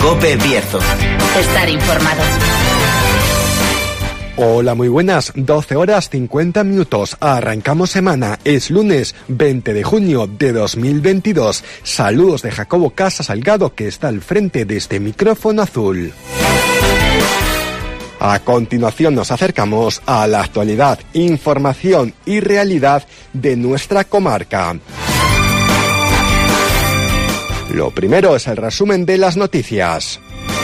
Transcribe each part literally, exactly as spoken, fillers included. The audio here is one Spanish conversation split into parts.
COPE Bierzo. Estar informado. Hola, muy buenas, doce horas cincuenta minutos, arrancamos semana, es lunes veinte de junio de dos mil veintidós. Saludos de Jacobo Casa Salgado, que está al frente de este micrófono azul. A continuación nos acercamos a la actualidad, información y realidad de nuestra comarca. Lo primero es el resumen de las noticias.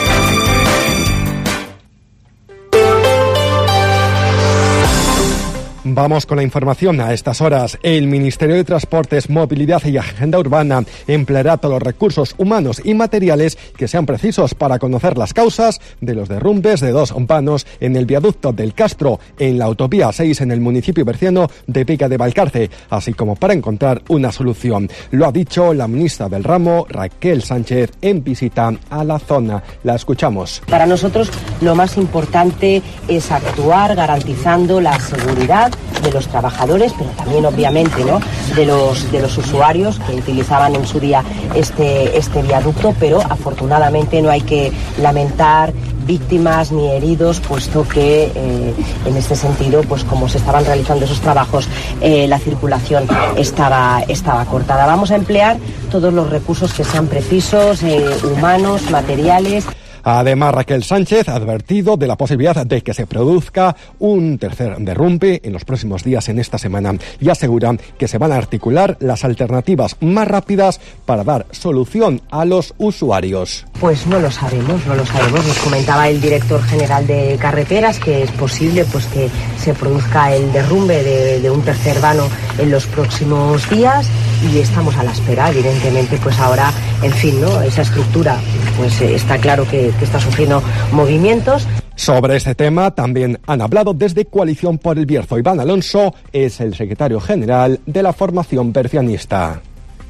Vamos con la información a estas horas. El Ministerio de Transportes, Movilidad y Agenda Urbana empleará todos los recursos humanos y materiales que sean precisos para conocer las causas de los derrumbes de dos vanos en el viaducto del Castro, en la autovía seis en el municipio berciano de Vega de Valcarce, así como para encontrar una solución. Lo ha dicho la ministra del ramo, Raquel Sánchez, en visita a la zona. La escuchamos. Para nosotros lo más importante es actuar garantizando la seguridad de los trabajadores, pero también obviamente, ¿no?, de los de los usuarios que utilizaban en su día este este viaducto, pero afortunadamente no hay que lamentar víctimas ni heridos, puesto que eh, en este sentido, pues como se estaban realizando esos trabajos, eh, la circulación estaba estaba cortada. Vamos a emplear todos los recursos que sean precisos, eh, humanos, materiales. Además, Raquel Sánchez ha advertido de la posibilidad de que se produzca un tercer derrumbe en los próximos días en esta semana y aseguran que se van a articular las alternativas más rápidas para dar solución a los usuarios. Pues no lo sabemos, no lo sabemos. Nos comentaba el director general de carreteras que es posible pues que se produzca el derrumbe de, de un tercer vano en los próximos días y estamos a la espera, evidentemente, pues ahora, en fin, ¿no?, esa estructura, pues eh, está claro que que está sufriendo movimientos. Sobre este tema también han hablado desde Coalición por el Bierzo. Iván Alonso es el secretario general de la formación bercianista.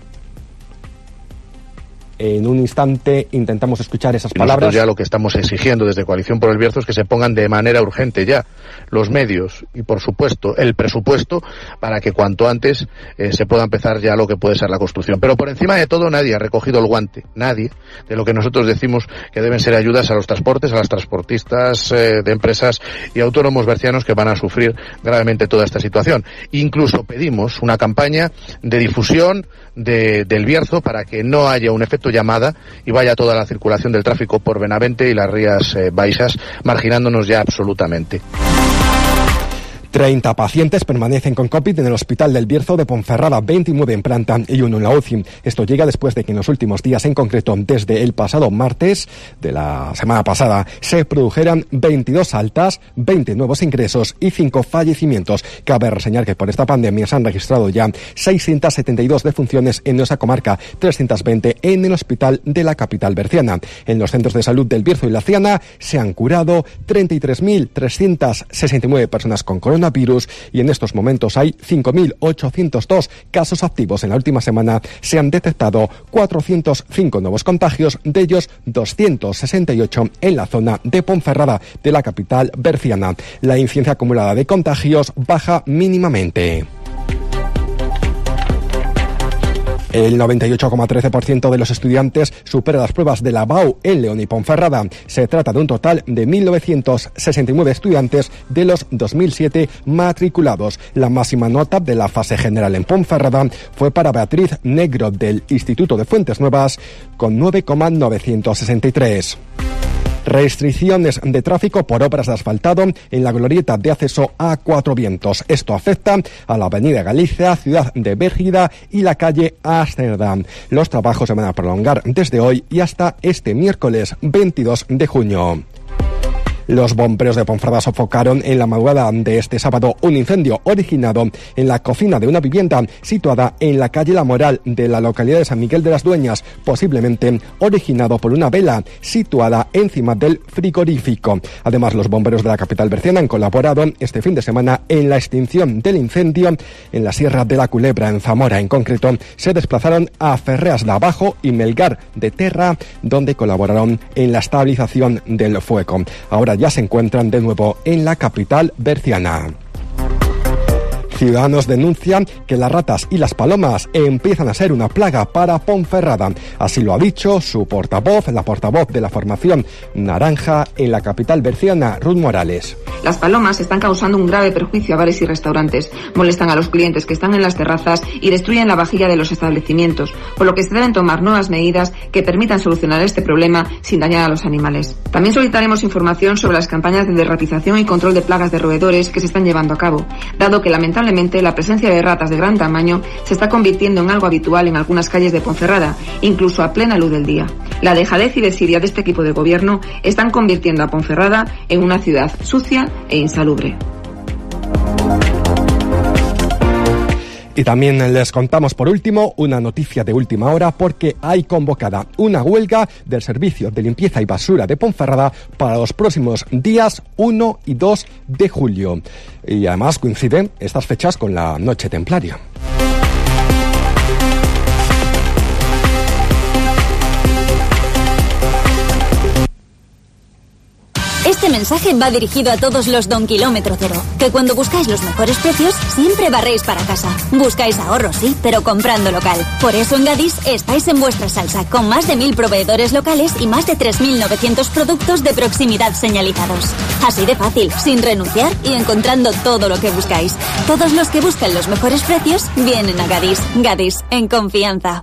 En un instante intentamos escuchar esas palabras. Nosotros ya lo que estamos exigiendo desde Coalición por el Bierzo es que se pongan de manera urgente ya los medios y, por supuesto, el presupuesto para que cuanto antes eh, se pueda empezar ya lo que puede ser la construcción. Pero por encima de todo nadie ha recogido el guante, nadie, de lo que nosotros decimos que deben ser ayudas a los transportes, a las transportistas eh, de empresas y autónomos bercianos que van a sufrir gravemente toda esta situación. Incluso pedimos una campaña de difusión de, del Bierzo para que no haya un efecto llamada y vaya toda la circulación del tráfico por Benavente y las Rías eh, Baixas, marginándonos ya absolutamente. treinta pacientes permanecen con COVID en el Hospital del Bierzo de Ponferrada, veintinueve en planta y uno en la U C I. Esto llega después de que en los últimos días, en concreto desde el pasado martes de la semana pasada, se produjeran veintidós altas, veinte nuevos ingresos y cinco fallecimientos. Cabe reseñar que por esta pandemia se han registrado ya seiscientas setenta y dos defunciones en nuestra comarca, trescientas veinte en el hospital de la capital berciana. En los centros de salud del Bierzo y la Ciana se han curado treinta y tres mil trescientas sesenta y nueve personas con coronavirus y en estos momentos hay cinco mil ochocientos dos casos activos. En la última semana se han detectado cuatrocientos cinco nuevos contagios, de ellos doscientos sesenta y ocho en la zona de Ponferrada, de la capital berciana. La incidencia acumulada de contagios baja mínimamente. El noventa y ocho coma trece por ciento de los estudiantes supera las pruebas de la B A U en León y Ponferrada. Se trata de un total de mil novecientos sesenta y nueve estudiantes de los dos mil siete matriculados. La máxima nota de la fase general en Ponferrada fue para Beatriz Negro del Instituto de Fuentes Nuevas con nueve coma novecientos sesenta y tres. Restricciones de tráfico por obras de asfaltado en la glorieta de acceso a Cuatro Vientos. Esto afecta a la avenida Galicia, Ciudad de Bérgida y la calle Ámsterdam. Los trabajos se van a prolongar desde hoy y hasta este miércoles veintidós de junio. Los bomberos de Ponferrada sofocaron en la madrugada de este sábado un incendio originado en la cocina de una vivienda situada en la calle La Moral de la localidad de San Miguel de las Dueñas, posiblemente originado por una vela situada encima del frigorífico. Además, los bomberos de la capital berciana han colaborado este fin de semana en la extinción del incendio en la Sierra de la Culebra, en Zamora. En concreto, se desplazaron a Ferreas de Abajo y Melgar de Terra, donde colaboraron en la estabilización del fuego. Ahora ya se encuentran de nuevo en la capital berciana. Ciudadanos denuncian que las ratas y las palomas empiezan a ser una plaga para Ponferrada. Así lo ha dicho su portavoz, la portavoz de la formación naranja en la capital berciana, Ruth Morales. Las palomas están causando un grave perjuicio a bares y restaurantes, molestan a los clientes que están en las terrazas y destruyen la vajilla de los establecimientos, por lo que se deben tomar nuevas medidas que permitan solucionar este problema sin dañar a los animales. También solicitaremos información sobre las campañas de derratización y control de plagas de roedores que se están llevando a cabo, dado que lamentablemente la presencia de ratas de gran tamaño se está convirtiendo en algo habitual en algunas calles de Ponferrada, incluso a plena luz del día. La dejadez y desidia de este equipo de gobierno están convirtiendo a Ponferrada en una ciudad sucia e insalubre. Y también les contamos por último una noticia de última hora porque hay convocada una huelga del servicio de limpieza y basura de Ponferrada para los próximos días uno y dos de julio. Y además coinciden estas fechas con la Noche Templaria. Este mensaje va dirigido a todos los Don Kilómetro Cero, que cuando buscáis los mejores precios, siempre barréis para casa. Buscáis ahorros, sí, pero comprando local. Por eso en Gadis estáis en vuestra salsa, con más de mil proveedores locales y más de tres mil novecientos productos de proximidad señalizados. Así de fácil, sin renunciar y encontrando todo lo que buscáis. Todos los que buscan los mejores precios vienen a Gadis. Gadis, en confianza.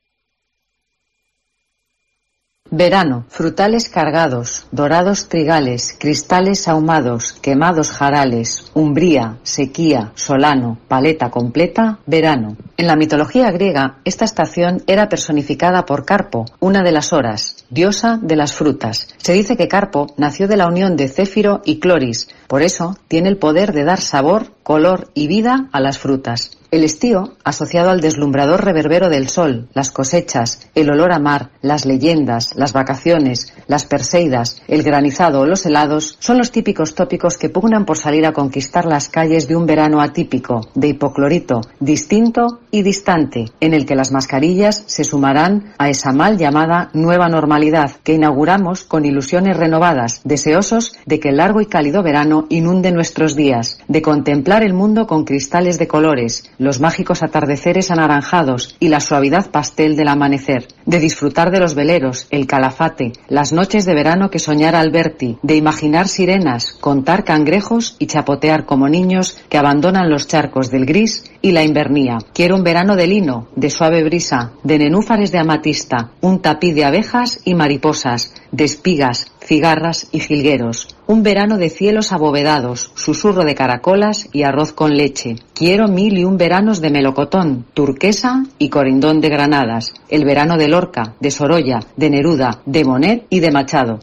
Verano, frutales cargados, dorados trigales, cristales ahumados, quemados jarales, umbría, sequía, solano, paleta completa, verano. En la mitología griega, esta estación era personificada por Carpo, una de las horas, diosa de las frutas. Se dice que Carpo nació de la unión de Céfiro y Cloris, por eso tiene el poder de dar sabor, color y vida a las frutas. El estío, asociado al deslumbrador reverbero del sol, las cosechas, el olor a mar, las leyendas, las vacaciones, las perseidas, el granizado o los helados, son los típicos tópicos que pugnan por salir a conquistar las calles de un verano atípico, de hipoclorito, distinto y distante, en el que las mascarillas se sumarán a esa mal llamada nueva normalidad que inauguramos con ilusiones renovadas, deseosos de que el largo y cálido verano inunde nuestros días, de contemplar el mundo con cristales de colores, los mágicos atardeceres anaranjados y la suavidad pastel del amanecer, de disfrutar de los veleros, el calafate, las noches de verano que soñara Alberti, de imaginar sirenas, contar cangrejos y chapotear como niños que abandonan los charcos del gris y la invernía. Quiero un verano de lino, de suave brisa, de nenúfares de amatista, un tapiz de abejas y mariposas, de espigas, cigarras y jilgueros. Un verano de cielos abovedados, susurro de caracolas y arroz con leche. Quiero mil y un veranos de melocotón, turquesa y corindón de granadas. El verano de Lorca, de Sorolla, de Neruda, de Monet y de Machado.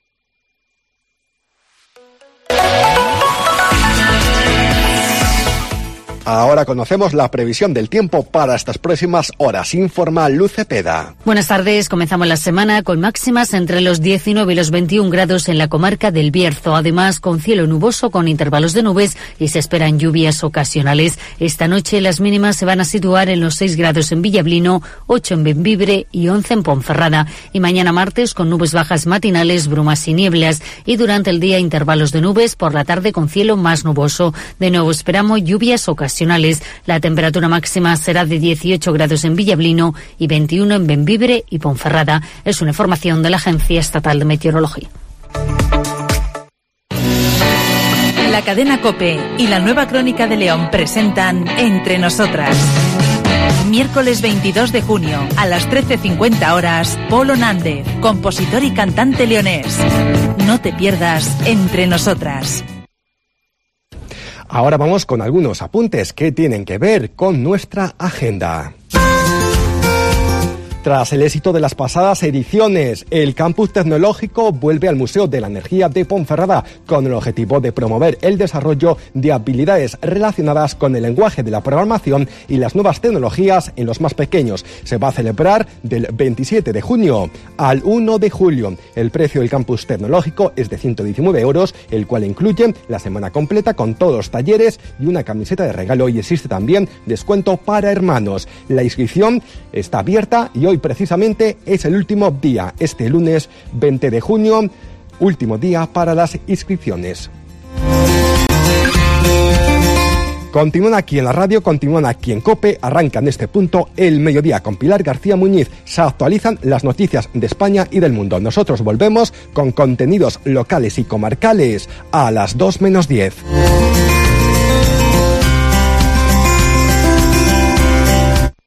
Ahora conocemos la previsión del tiempo para estas próximas horas. Informa Luz Cepeda. Buenas tardes. Comenzamos la semana con máximas entre los diecinueve y los veintiún grados en la comarca del Bierzo. Además, con cielo nuboso con intervalos de nubes y se esperan lluvias ocasionales. Esta noche las mínimas se van a situar en los seis grados en Villablino, ocho en Bembibre y once en Ponferrada. Y mañana martes con nubes bajas matinales, brumas y nieblas. Y durante el día intervalos de nubes, por la tarde con cielo más nuboso. De nuevo esperamos lluvias ocasionales. La temperatura máxima será de dieciocho grados en Villablino y veintiuno en Bembibre y Ponferrada. Es una información de la Agencia Estatal de Meteorología. La cadena COPE y la Nueva Crónica de León presentan Entre Nosotras. Miércoles veintidós de junio, a las trece cincuenta horas, Polo Nández, compositor y cantante leonés. No te pierdas Entre Nosotras. Ahora vamos con algunos apuntes que tienen que ver con nuestra agenda. Tras el éxito de las pasadas ediciones, el Campus Tecnológico vuelve al Museo de la Energía de Ponferrada con el objetivo de promover el desarrollo de habilidades relacionadas con el lenguaje de la programación y las nuevas tecnologías en los más pequeños. Se va a celebrar del veintisiete de junio al uno de julio. El precio del Campus Tecnológico es de ciento diecinueve euros, el cual incluye la semana completa con todos los talleres y una camiseta de regalo, y existe también descuento para hermanos. La inscripción está abierta y hoy precisamente es el último día, este lunes veinte de junio, último día para las inscripciones. Continúan aquí en la radio, continúan aquí en COPE, arranca en este punto el mediodía con Pilar García Muñiz. Se actualizan las noticias de España y del mundo. Nosotros volvemos con contenidos locales y comarcales a las dos menos diez.